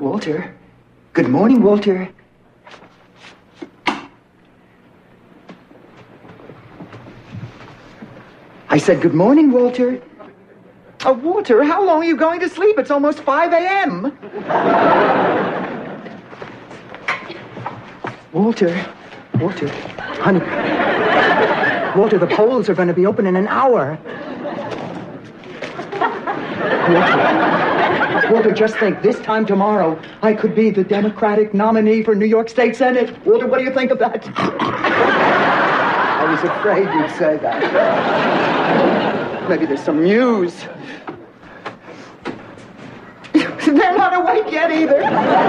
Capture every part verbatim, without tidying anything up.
Walter? Good morning, Walter. I said good morning, Walter. Oh, Walter, how long are you going to sleep? It's almost five a.m. Walter, Walter, honey. Walter, the polls are going to be open in an hour. Walter, Walter, just think, this time tomorrow, I could be the Democratic nominee for New York State Senate. Walter, what do you think of that? I was afraid you'd say that. Maybe there's some news. They're not awake yet either.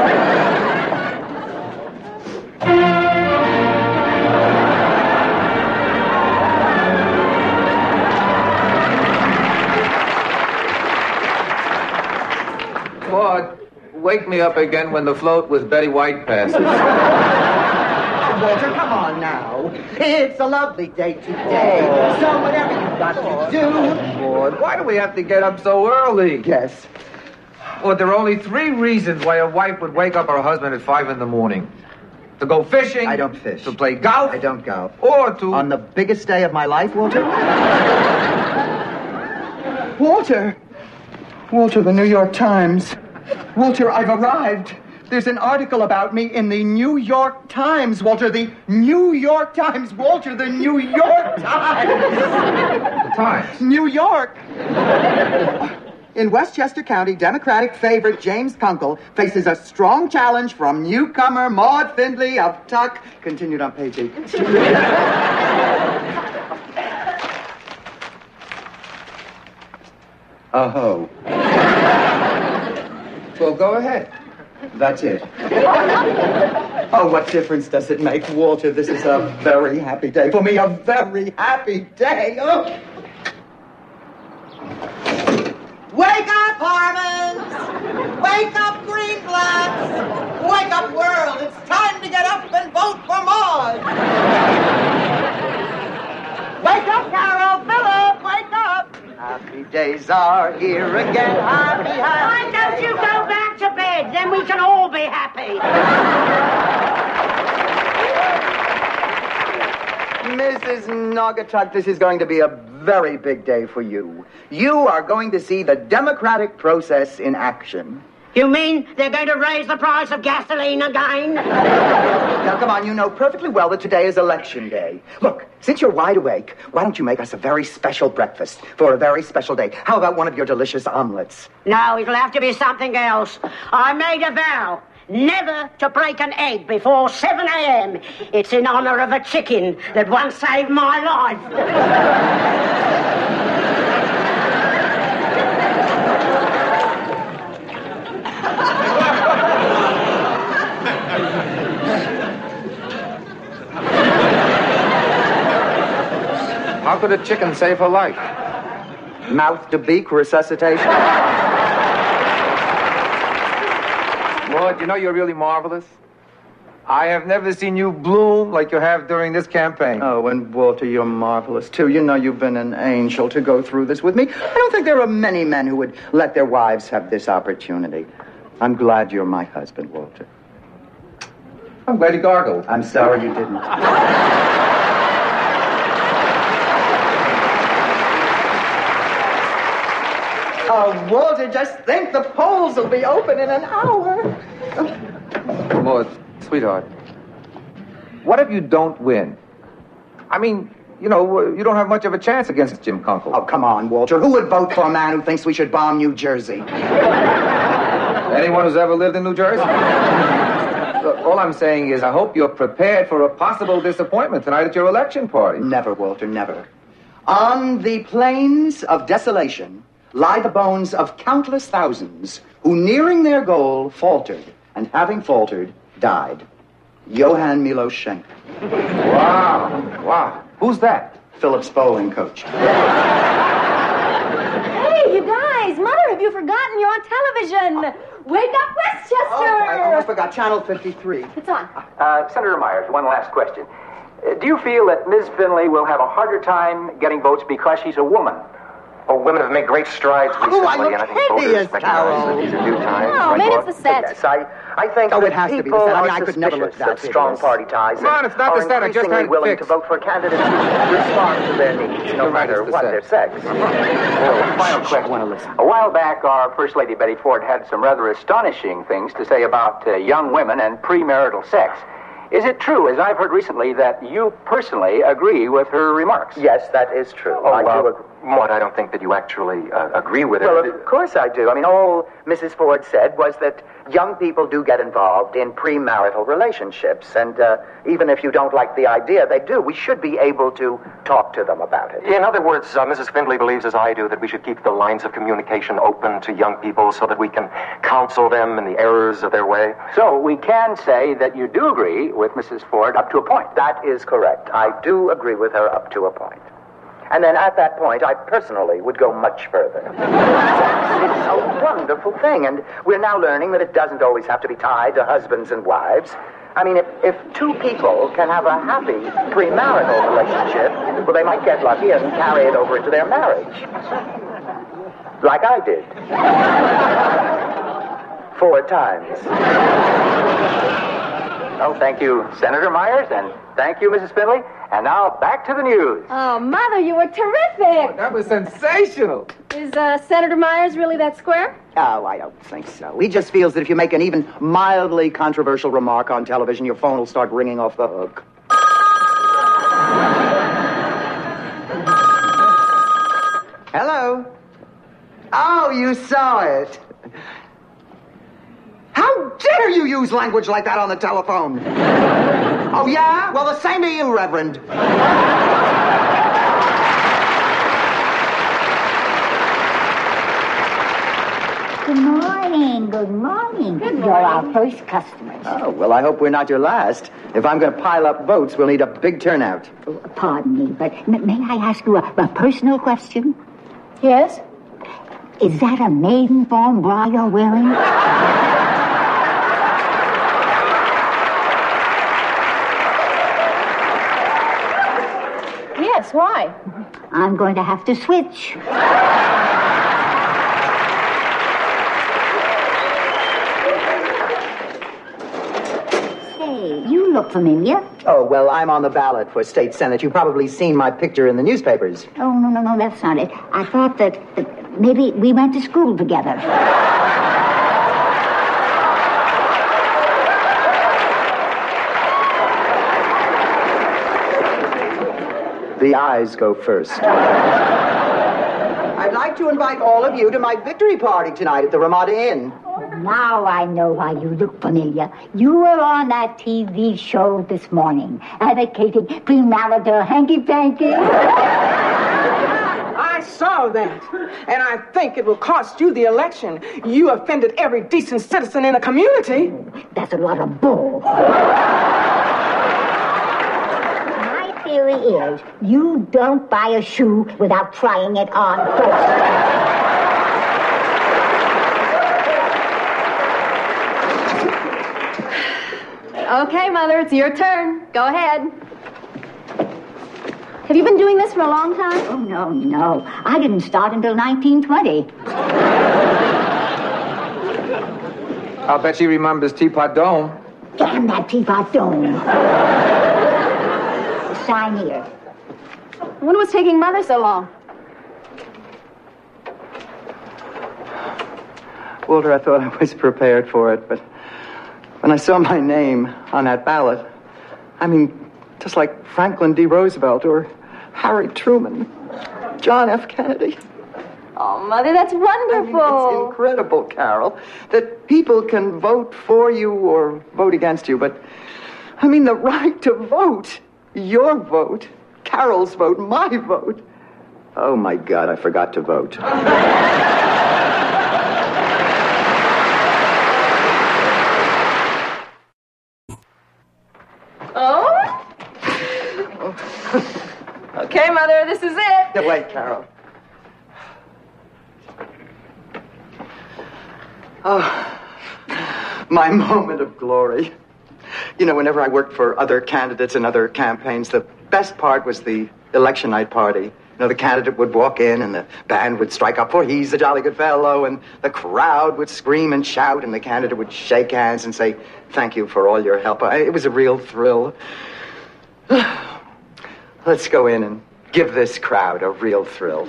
Claude, wake me up again when the float with Betty White passes. Walter, come on now. It's a lovely day today. Oh. So whatever you've got to do. Claude, why do we have to get up so early? Yes. Well, there are only three reasons why a wife would wake up her husband at five in the morning. To go fishing. I don't fish. To play golf. I don't golf. Or to... On the biggest day of my life, Walter? Walter. Walter, the New York Times. Walter, I've arrived. There's an article about me in the New York Times, Walter. The New York Times. Walter, the New York Times. The Times? New York. In Westchester County, Democratic favorite James Kunkel faces a strong challenge from newcomer Maud Findlay of Tuck. Continued on page eight. Oh. Well, go ahead. That's it. Oh, what difference does it make, Walter? This is a very happy day for me. A very happy day. Oh. Wake up, Harmons! Wake up, Greenblatts! Wake up, world! It's time to get up and vote for Maud! Wake up, Carol! Philip! Wake up! Happy days are here again. Happy, happy. Why don't you go back to bed? Then we can all be happy. Missus Naugatuck, this is going to be a very big day for you. You are going to see the democratic process in action. You mean they're going to raise the price of gasoline again? Now, come on, you know perfectly well that today is election day. Look, since you're wide awake, why don't you make us a very special breakfast for a very special day? How about one of your delicious omelets? No, it'll have to be something else. I made a vow never to break an egg before seven a.m. It's in honor of a chicken that once saved my life. How could a chicken save her life? Mouth to beak resuscitation. Lord, you know you're really marvelous. I have never seen you bloom like you have during this campaign. Oh, and Walter, you're marvelous, too. You know you've been an angel to go through this with me. I don't think there are many men who would let their wives have this opportunity. I'm glad you're my husband, Walter. I'm glad you gargled. I'm sorry you didn't. Oh, Walter, just think, the polls will be open in an hour. Maud, sweetheart, what if you don't win? I mean, you know, you don't have much of a chance against Jim Kunkel. Oh, come on, Walter. Who would vote for a man who thinks we should bomb New Jersey? Anyone who's ever lived in New Jersey? Look, all I'm saying is I hope you're prepared for a possible disappointment tonight at your election party. Never, Walter, never. On the plains of desolation lie the bones of countless thousands who, nearing their goal, faltered, and having faltered, died. Johann Milos Schenker. Wow. Wow. Who's that? Phillips bowling coach. Hey, you guys! Mother, have you forgotten? You're on television. Wake up, Westchester! Oh, I almost forgot. Channel fifty-three. It's on. Uh, Senator Myers, one last question. Uh, do you feel that Miz Finley will have a harder time getting votes because she's a woman? Oh, women have made great strides recently, Oh, I look and I think voters hideous, recognize Carol. that these are new times. Oh, right, maybe Bob? it's the set. Yes, I, I think Oh, that it has to be the people set. I mean, are I could never look suspicious that that strong hideous. party ties Come on, it's not are the set. I just increasingly had it willing fixed. to vote for candidates who respond to their needs, no You're right, matter it's the what set. their sex. Well, final question. want to listen. A while back, our First Lady Betty Ford had some rather astonishing things to say about uh, young women and premarital sex. Is it true, as I've heard recently, that you personally agree with her remarks? Yes, that is true. Oh, I do uh, agree. Maud, I don't think that you actually uh, agree with it. Well, of course I do. I mean, all Missus Ford said was that young people do get involved in premarital relationships, and uh, even if you don't like the idea, they do. We should be able to talk to them about it. In other words, uh, Missus Findlay believes, as I do, that we should keep the lines of communication open to young people so that we can counsel them in the errors of their way. So we can say that you do agree with Missus Ford up to a point. That is correct. I do agree with her up to a point. And then at that point, I personally would go much further. It's a wonderful thing, and we're now learning that it doesn't always have to be tied to husbands and wives. I mean, if, if two people can have a happy premarital relationship, well, they might get lucky and carry it over into their marriage. Like I did. Four times. Oh, thank you, Senator Myers, and thank you, Missus Findlay. And now, back to the news. Oh, Mother, you were terrific. That was sensational. Is uh, Senator Myers really that square? Oh, I don't think so. He just feels that if you make an even mildly controversial remark on television, your phone will start ringing off the hook. Hello? Oh, you saw it. How dare you use language like that on the telephone? Oh, yeah? Well, the same to you, Reverend. Good morning, good morning. You're our first customers. Oh, well, I hope we're not your last. If I'm going to pile up votes, we'll need a big turnout. Oh, pardon me, but m- may I ask you a, a personal question? Yes. Is that a maiden form bra you're wearing? Yes, why? I'm going to have to switch. Say, you look familiar. Oh, well, I'm on the ballot for state senate. You've probably seen my picture in the newspapers. Oh, no, no, no, that's not it. I thought that, that maybe we went to school together. The eyes go first. I'd like to invite all of you to my victory party tonight at the Ramada Inn. Now I know why you look familiar. You were on that T V show this morning, advocating premarital hanky-panky. I saw that, and I think it will cost you the election. You offended every decent citizen in the community. That's a lot of bull. My theory is you don't buy a shoe without trying it on first. Okay, Mother, it's your turn. Go ahead. Have you been doing this for a long time? Oh, no, no. I didn't start until nineteen twenty. I'll bet she remembers Teapot Dome. Damn that teapot dome. Sign here. I wonder what's taking Mother so long. Walter, I thought I was prepared for it, but when I saw my name on that ballot, I mean, just like Franklin D. Roosevelt or Harry Truman, John F. Kennedy. Oh, Mother, that's wonderful. I mean, it's incredible, Carol, that people can vote for you or vote against you, but, I mean, the right to vote, your vote, Carol's vote, my vote. Oh, my God, I forgot to vote. Oh? Okay, Mother, this is it. No, wait, Carol. Oh, my moment of glory. You know, whenever I worked for other candidates and other campaigns, the best part was the election night party. You know, the candidate would walk in and the band would strike up, for he's a jolly good fellow, and the crowd would scream and shout, and the candidate would shake hands and say, thank you for all your help. It was a real thrill. Let's go in and give this crowd a real thrill.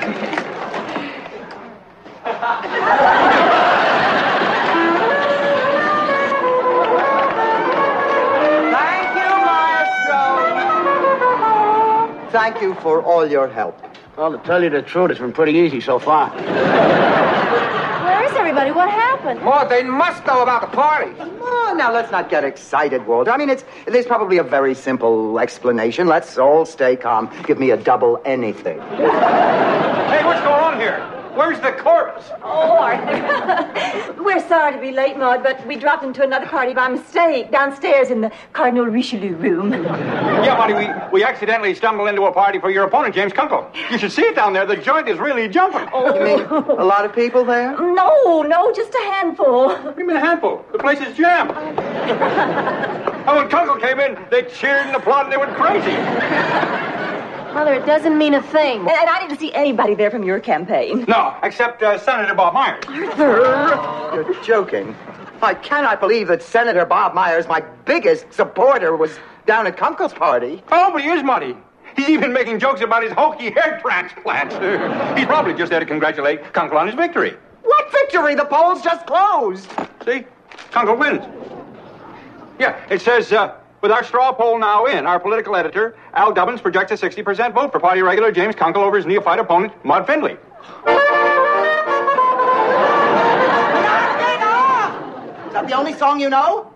Thank you for all your help. Well, to tell you the truth, it's been pretty easy so far. Where is everybody? What happened? Maude, they must know about the party. Come on, now let's not get excited, Walter. I mean, it's there's probably a very simple explanation. Let's all stay calm. Give me a double anything. Hey, what's going on here? Where's the corpse? Oh, Arthur. We're sorry to be late, Maude, but we dropped into another party by mistake downstairs in the Cardinal Richelieu room. Yeah, Monty, we, we accidentally stumbled into a party for your opponent, James Kunkel. You should see it down there. The joint is really jumping. Oh. You mean a lot of people there? No, no, just a handful. What do you mean a handful? The place is jammed. Oh, when Kunkel came in, they cheered and applauded. They went crazy. Mother, it doesn't mean a thing. And I didn't see anybody there from your campaign. No, except uh, Senator Bob Myers. Arthur! You're joking. I cannot believe that Senator Bob Myers, my biggest supporter, was down at Kunkel's party. Oh, but he is, Monty. He's even making jokes about his hokey hair transplant. He's probably just there to congratulate Kunkel on his victory. What victory? The polls just closed. See? Kunkel wins. Yeah, it says, uh, with our straw poll now in, our political editor, Al Dubbins, projects a sixty percent vote for party regular James Kunkel over his neophyte opponent, Maude Findlay. Is that the only song you know?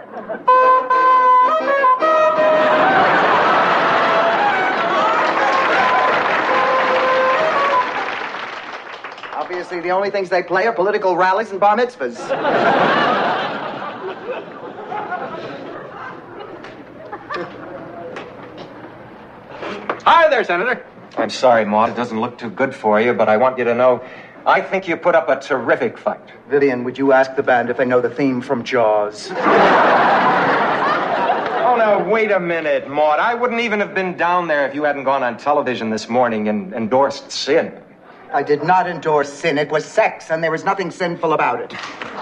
Obviously, the only things they play are political rallies and bar mitzvahs. Hi there, Senator. I'm sorry, Maude. It doesn't look too good for you, but I want you to know I think you put up a terrific fight. Vivian, would you ask the band if they know the theme from Jaws? Oh, now, wait a minute, Maude. I wouldn't even have been down there if you hadn't gone on television this morning and endorsed sin. I did not endorse sin. It was sex, and there was nothing sinful about it.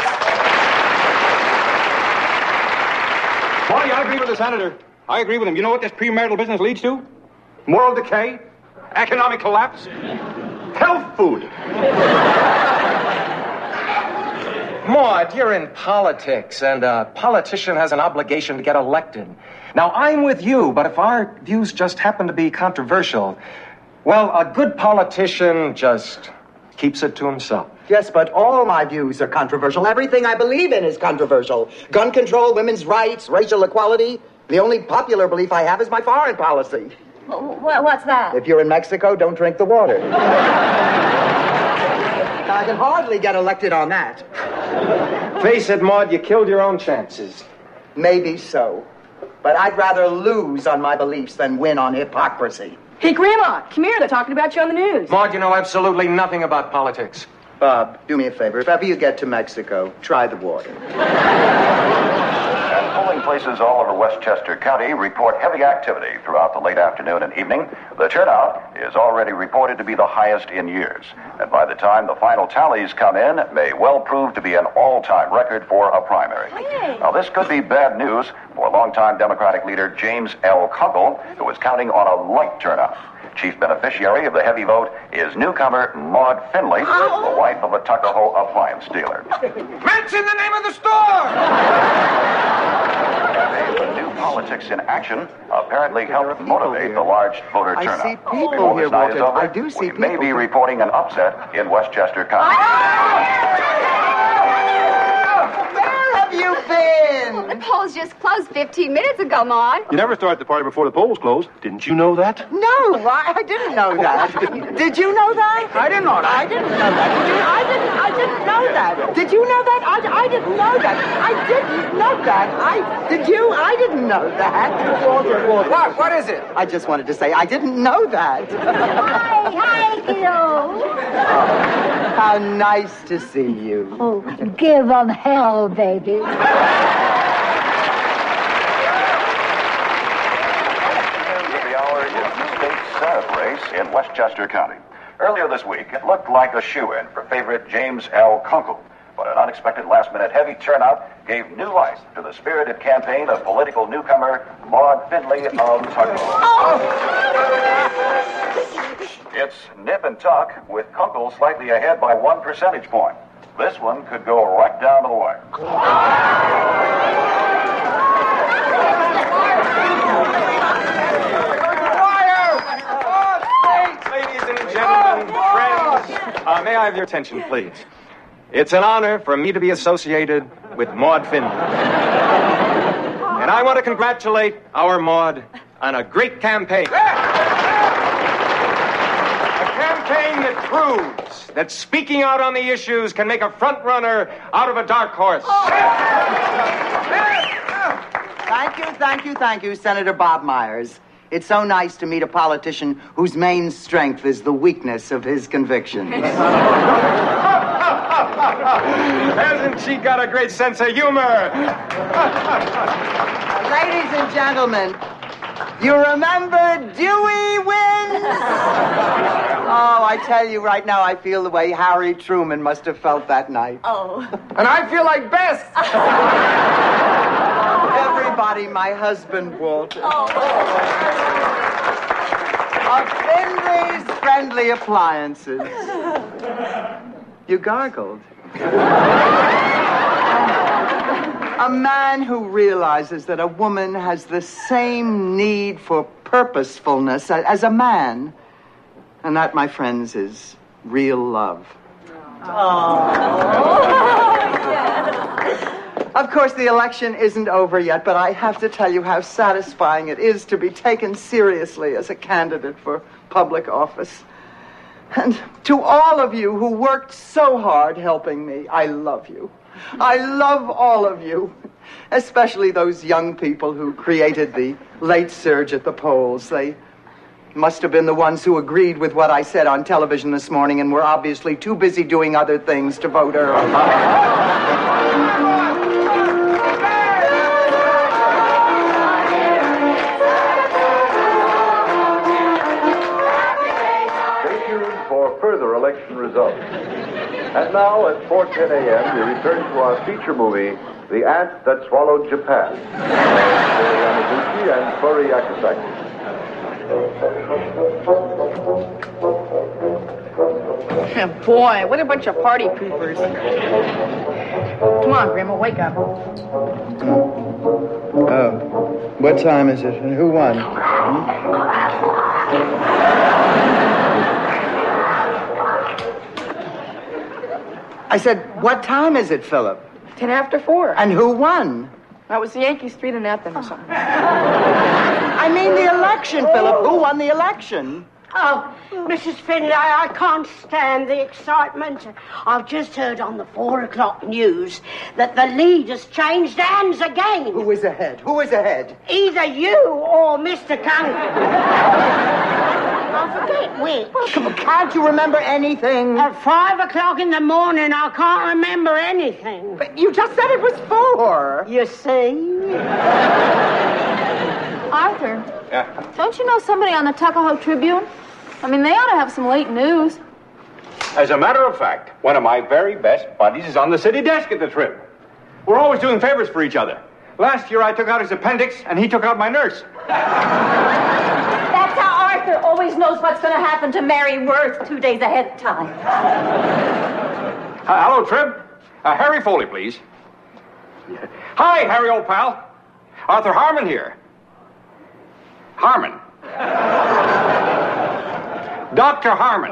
Marty, I agree with the senator. I agree with him. You know what this premarital business leads to? Moral decay, economic collapse, health food. Maude, you're in politics, and a politician has an obligation to get elected. Now, I'm with you, but if our views just happen to be controversial, well, a good politician just keeps it to himself. Yes, but all my views are controversial. Everything I believe in is controversial. Gun control, women's rights, racial equality. The only popular belief I have is my foreign policy. What's that? If you're in Mexico, don't drink the water. I can hardly get elected on that. Face it, Maude, you killed your own chances. Maybe so. But I'd rather lose on my beliefs than win on hypocrisy. Hey, Grandma, come here. They're talking about you on the news. Maude, you know absolutely nothing about politics. Bob, do me a favor. If ever you get to Mexico, try the water. And polling places all over Westchester County report heavy activity throughout the late afternoon and evening. The turnout is already reported to be the highest in years. And by the time the final tallies come in, it may well prove to be an all-time record for a primary. Hey. Now, this could be bad news for longtime Democratic leader James L. Kunkel, who is counting on a light turnout. Chief beneficiary of the heavy vote is newcomer Maude Findlay, oh. the wife of a Tuckahoe appliance dealer. Mention the name of the store! The new politics in action apparently helped motivate the large voter turnout. I see people Before here, this night is Walter. over, I do see we people. may be reporting an upset in Westchester County. Where have you been? The polls just closed fifteen minutes ago, Maude. You never start the party before the polls close. Didn't you know that? No, I, I didn't know that. Did you know that? I didn't know that. I didn't know that. Did you? I didn't. I didn't know that. Did you know that? I, I didn't know that. I didn't know that. I did you? I didn't know that. Walter, Walter. What? What is it? I just wanted to say I didn't know that. Hi, hi, kiddo. How nice to see you. Oh, give 'em hell, baby. Senate race in Westchester County. Earlier this week, it looked like a shoo-in for favorite James L. Kunkel. But an unexpected last-minute heavy turnout gave new life to the spirited campaign of political newcomer Maud Finley of Tuckahoe. Oh. It's nip and tuck, with Kunkel slightly ahead by one percentage point. This one could go right down to the wire. Ladies and gentlemen, friends, uh, may I have your attention, please? It's an honor for me to be associated with Maud Finley. And I want to congratulate our Maud on a great campaign. A campaign that proves that speaking out on the issues can make a front runner out of a dark horse. Thank you, thank you, thank you, Senator Bob Myers. It's so nice to meet a politician whose main strength is the weakness of his convictions. Hasn't she got a great sense of humor? Ladies and gentlemen, you remember Dewey wins? Oh, I tell you right now, I feel the way Harry Truman must have felt that night. Oh. And I feel like Bess. Everybody, my husband, Walter. Oh. Of Finley's friendly appliances. You gargled. A man who realizes that a woman has the same need for purposefulness as a man. And that, my friends, is real love. Of course, the election isn't over yet, but I have to tell you how satisfying it is to be taken seriously as a candidate for public office. And to all of you who worked so hard helping me, I love you. I love all of you, especially those young people who created the late surge at the polls. They must have been the ones who agreed with what I said on television this morning and were obviously too busy doing other things to vote early. Further election results. And now at four ten a.m. we return to our feature movie, The Ant That Swallowed Japan. Yamaguchi and Furry Yakasaki. Boy, what a bunch of party poopers. Come on, Grandma, wake up. Oh, what time is it and who won? Hmm? I said, what time is it, Philip? Ten after four. And who won? That was the Yankee Street and Anthem or something. I mean the election, Philip. Who won the election? Oh, Missus Finley, I can't stand the excitement. I've just heard on the four o'clock news that the lead has changed hands again. Who is ahead? Who is ahead? Either you or Mister Kunkel. I forget which. Well, come on, can't you remember anything? At five o'clock in the morning, I can't remember anything. But you just said it was four. You see? Arthur, Yeah. don't you know somebody on the Tuckahoe Tribune? I mean, they ought to have some late news. As a matter of fact, one of my very best buddies is on the city desk at the Trib. We're always doing favors for each other. Last year I took out his appendix, and he took out my nurse. That's how Arthur always knows what's going to happen to Mary Worth two days ahead of time. Uh, hello, Trib. Uh, Harry Foley, please. Hi, Harry, old pal. Arthur Harmon here. Harmon. Doctor Harmon.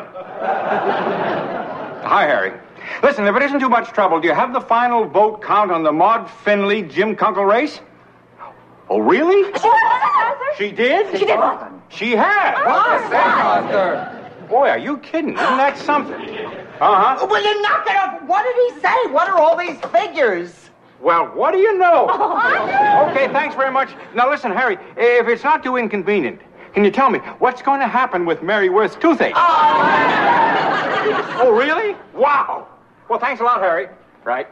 Hi, Harry. Listen, if it isn't too much trouble, do you have the final vote count on the Maud Finley Jim Kunkel race? Oh, really? She Arthur? She did? She did what? She has. What? Arthur. Boy, are you kidding? Isn't that something? Uh-huh. Well, then knock it off. What did he say? What are all these figures? Well, what do you know? Oh, Okay, thanks very much. Now, listen, Harry, if it's not too inconvenient, can you tell me what's going to happen with Mary Worth's toothache? Oh, oh really? Wow. Well, thanks a lot, Harry. Right.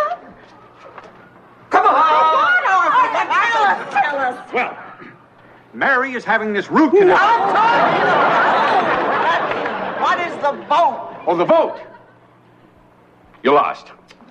Come on. Arthur, tell us, tell us. Well, Mary is having this root canal. I'm talking about what is the vote? Oh, the vote. You lost.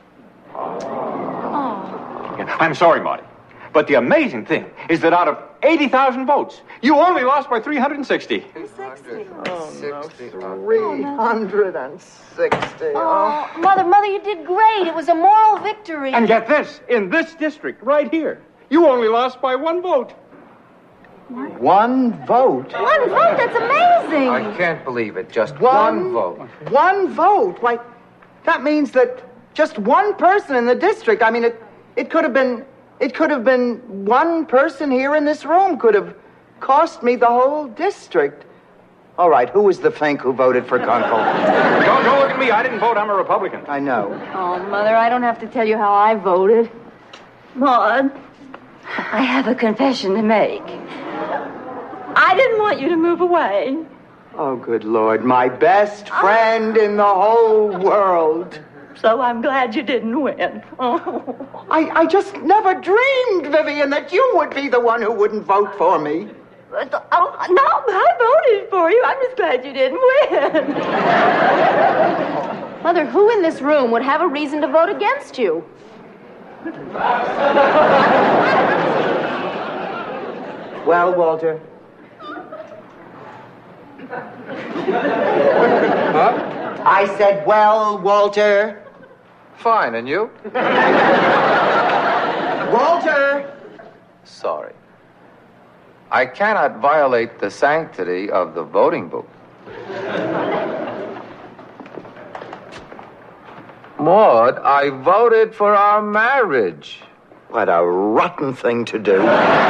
Yeah, I'm sorry, Marty. But the amazing thing is that out of eighty thousand votes, you only lost by three hundred sixty. Oh, no, three hundred sixty. Oh, Mother, Mother, you did great. It was a moral victory. And get this, in this district, right here, you only lost by one vote. One vote? One vote? That's amazing. I can't believe it. Just One- one, vote. One vote? Why, that means that just one person in the district. I mean, it, it could have been, it could have been one person here in this room could have cost me the whole district. All right, who was the fink who voted for Kunkel? Don't, don't look at me. I didn't vote. I'm a Republican. I know. Oh, Mother, I don't have to tell you how I voted. Maud, I have a confession to make. I didn't want you to move away. Oh, good Lord, my best friend in the whole world. So I'm glad you didn't win. Oh. I, I just never dreamed, Vivian, that you would be the one who wouldn't vote for me. Oh, no, I voted for you. I'm just glad you didn't win. Mother, who in this room would have a reason to vote against you? Well, Walter. Huh? I said, well, Walter. Fine, and you? Walter! Sorry. I cannot violate the sanctity of the voting booth. Maud, I voted for our marriage. What a rotten thing to do.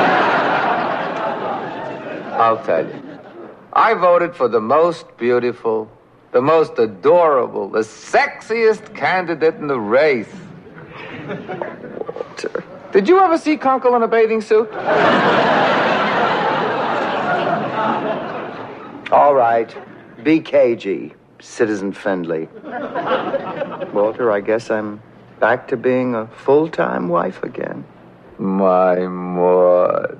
I'll tell you. I voted for the most beautiful, the most adorable, the sexiest candidate in the race. Walter. Did you ever see Kunkel in a bathing suit? All right. Be cagey, Citizen Findlay. Walter, I guess I'm back to being a full-time wife again. My Maud.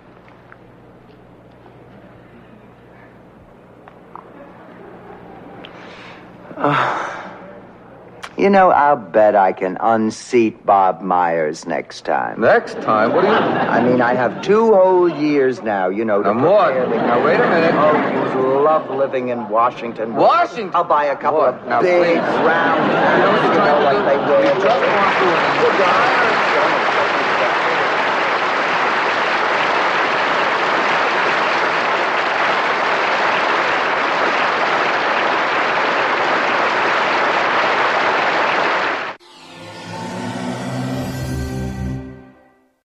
Uh, you know, I'll bet I can unseat Bob Myers next time. Next time? What do you... I mean, I have two whole years now, you know, to Now, Maud, prepare the- now, wait a minute. Oh, you love living in Washington. Washington? I'll buy a couple Maud, of now, big, please. round houses, you know, like they wear. You just want to...